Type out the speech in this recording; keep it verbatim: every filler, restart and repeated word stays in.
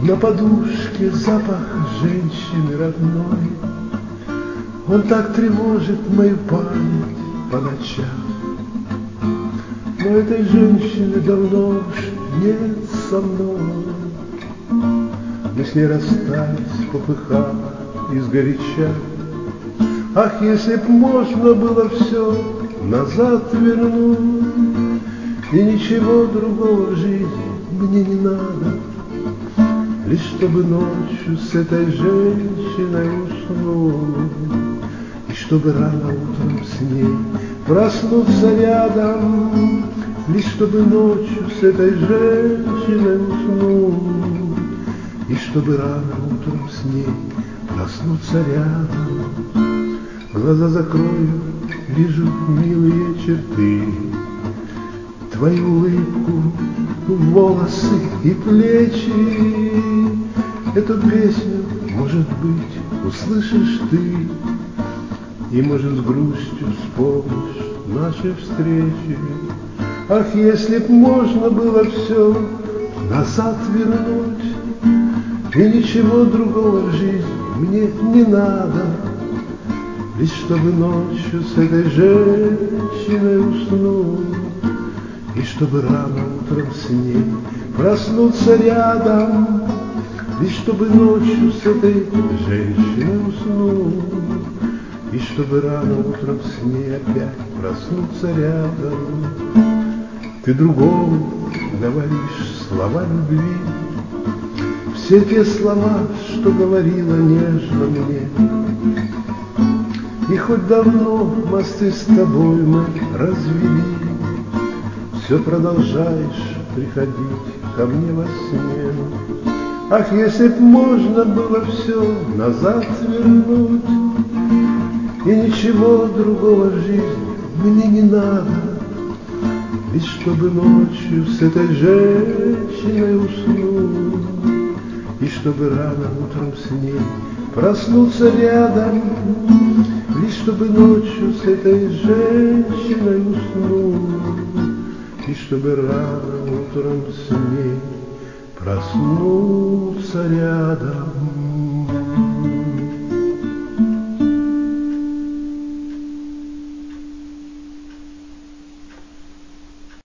На подушке запах женщины родной, он так тревожит мою память по ночам. Но этой женщины давно уж нет со мной. Мы с ней расстались в попыхах и сгоряча. Ах, если б можно было все назад вернуть, и ничего другого в жизни мне не надо, лишь чтобы ночью с этой женщиной уснуть, и чтобы рано утром с ней проснуться рядом, лишь чтобы ночью с этой женщиной уснуть, и чтобы рано утром с ней проснуться рядом. Глаза закрою, вижу милые черты, твою улыбку, волосы и плечи. Эту песню, может быть, услышишь ты, и, может, с грустью вспомнишь наши встречи. Ах, если б можно было все назад вернуть, и ничего другого в жизни мне не надо, лишь чтобы ночью с этой женщиной уснуть, и чтобы рано утром с ней проснуться рядом, лишь чтобы ночью с этой женщиной уснуть, и чтобы рано утром с ней опять проснуться рядом. Ты другому говоришь слова любви, все те слова, что говорила нежно мне. И хоть давно мосты с тобой мы развели, все продолжаешь приходить ко мне во сне. Ах, если б можно было все назад вернуть, и ничего другого в жизни мне не надо, лишь чтобы ночью с этой женщиной уснуть, и чтобы рано утром с ней проснуться рядом, лишь чтобы ночью с этой женщиной уснуть, и чтобы рано утром с ней проснуться рядом.